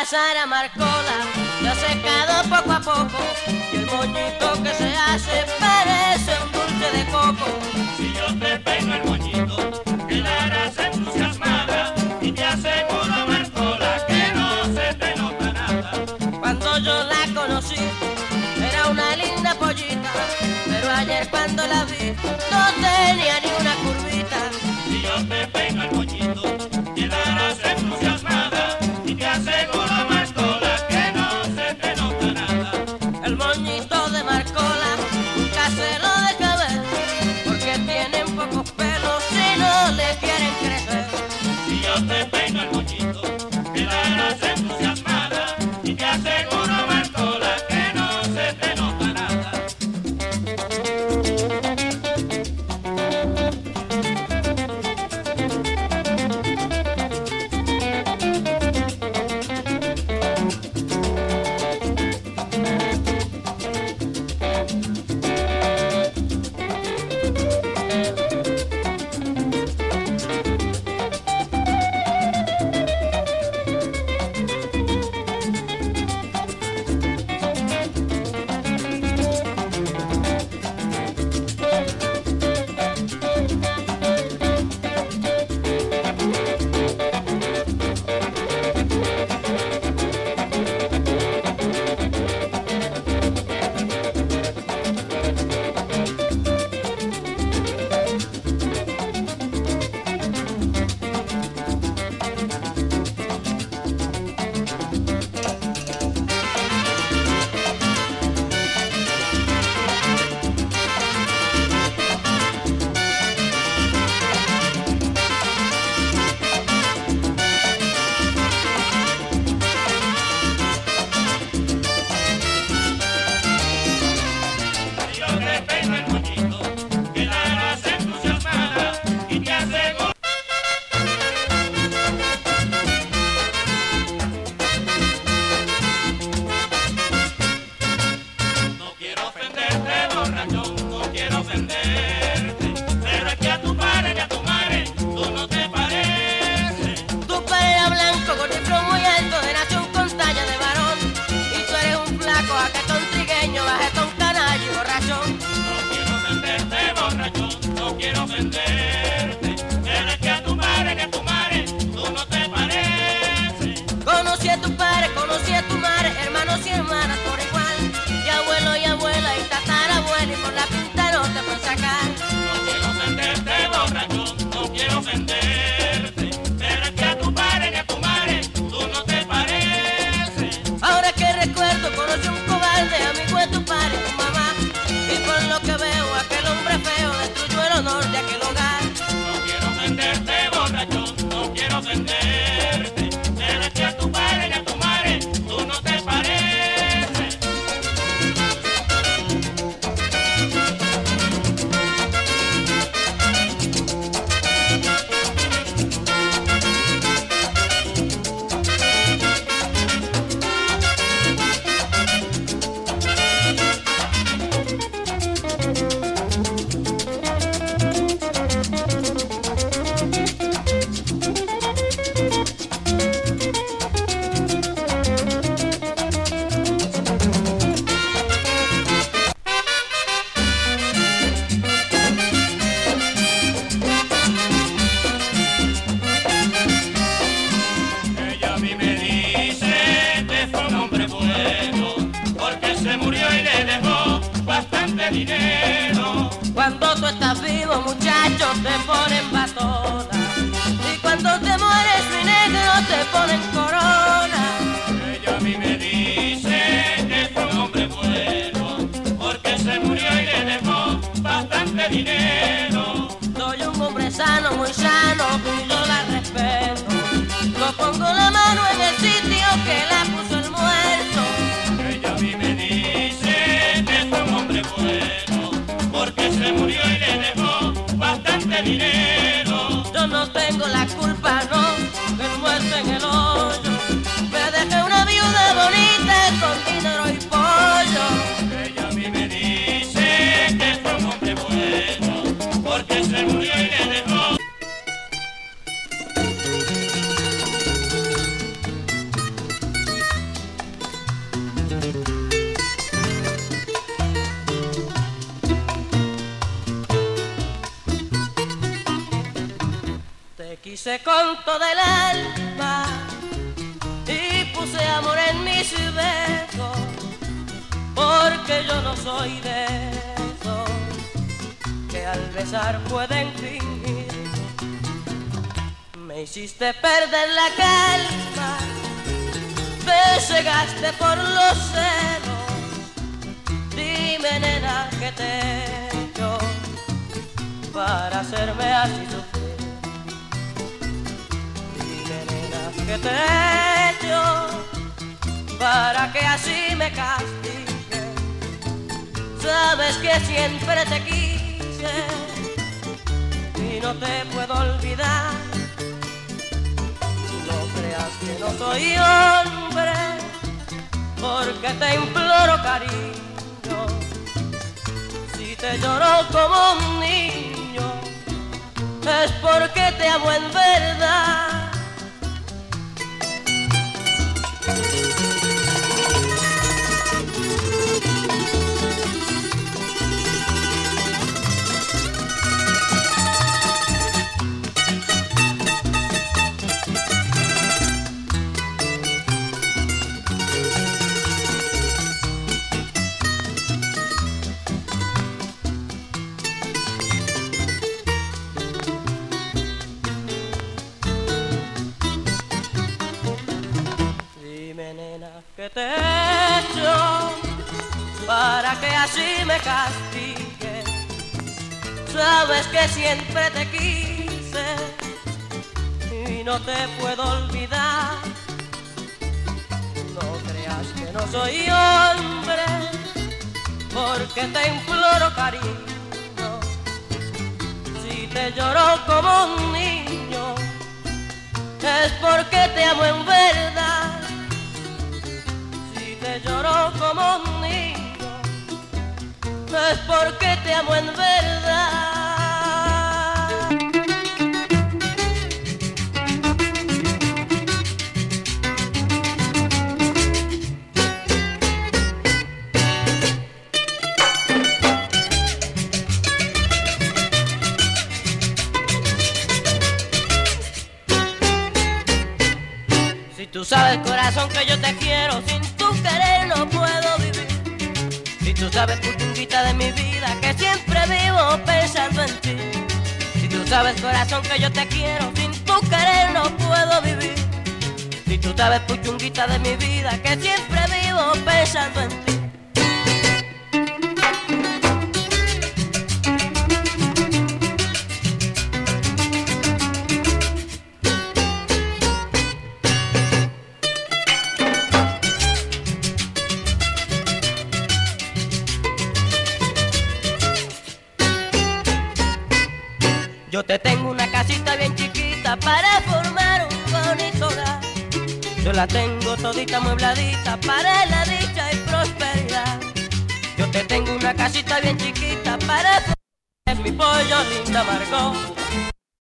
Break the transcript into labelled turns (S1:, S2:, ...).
S1: Sara Marcola se ha secado poco a poco y el moñito que se hace parece un dulce de coco.
S2: Si yo te peino el moñito, quedarás entusiasmada y te aseguro, Marcola, que no se te nota nada.
S1: Cuando yo la conocí era una linda pollita, pero ayer cuando la vi no tenía ni una curvita.
S2: Si yo te peino el moñito, quedarás entusiasmada y te aseguro, Marcola, que no se te nota nada.
S1: El moñito de Marcola nunca se lo deja ver, porque tienen pocos pelos y no le quieren crecer.
S2: Si yo te peino el moñito, quedarás entusiasmada y te aseguro, Marcola, que no se te nota nada.
S1: Conocí a tu madre, hermanos y hermanas por igual, y abuelo y abuela y tatarabuela, y por la pinta no te pueden sacar.
S2: No quiero ofenderte, borrachón, no quiero ofenderte, pero es que a tu padre ni a tu madre tú no te pareces.
S1: Ahora que recuerdo, conocí un cobarde, amigo de tu padre, tu mamá, y por lo que veo, aquel hombre feo destruyó el honor de aquel hogar.
S2: No quiero ofenderte, borrachón, no quiero ofenderte, pero es que a tu padre ni a tu madre tú no te pareces. Ella a mí me dice que fue un hombre bueno, porque se murió y le dejó bastante dinero.
S1: Cuando tú estás vivo, muchachos, te ponen batona, y cuando te mueres, mi negro, te ponen corona.
S2: Ella a mí me dice que fue un hombre bueno, porque se murió y le dejó bastante dinero.
S1: Soy un hombre sano, muy sano, y yo la respeto. No pongo la mano en el sitio que la puso el muerto.
S2: Ella a mí me dice que fue un hombre bueno, porque se murió y le dejó bastante dinero.
S1: Yo no tengo la culpa, no, del muerto en el hoyo. Me dejé una viuda bonita con dinero y pollo.
S2: Ella a mí me dice que fue un hombre bueno, porque se murió y le dejó.
S1: quise con toda el alma y puse amor en mis besos, porque yo no soy de esos que al besar pueden fingir. Me hiciste perder la calma, me cegaste por los celos. Dime, nena, ¿qué te he hecho para hacerme así sufrir? Dime, nena, ¿qué te he hecho para que así me castigue? Sabes que siempre te quise y no te puedo olvidar. No creas que no soy hombre, porque te imploro cariño. Si te lloro como un niño, es porque te amo en verdad. ¿Qué te he hecho para que así me castigue? Sabes que siempre te quise y no te puedo olvidar. No creas que no soy hombre, porque te imploro cariño. Si te lloro como un niño, es porque te amo en verdad. Te lloro como un niño, es porque te amo en verdad. Si tú sabes, corazón, que yo te quiero, sin tu querer no puedo vivir. Si tú sabes, puchunguita de mi vida, que siempre vivo pensando en ti. Si tú sabes, corazón, que yo te quiero, sin tu querer no puedo vivir. Si tú sabes, puchunguita de mi vida, que siempre vivo pensando en ti. Yo te tengo una casita bien chiquita para formar un bonito hogar. Yo la tengo todita amuebladita para la dicha y prosperidad. Yo te tengo una casita bien chiquita para formar mi pollo linda Margot.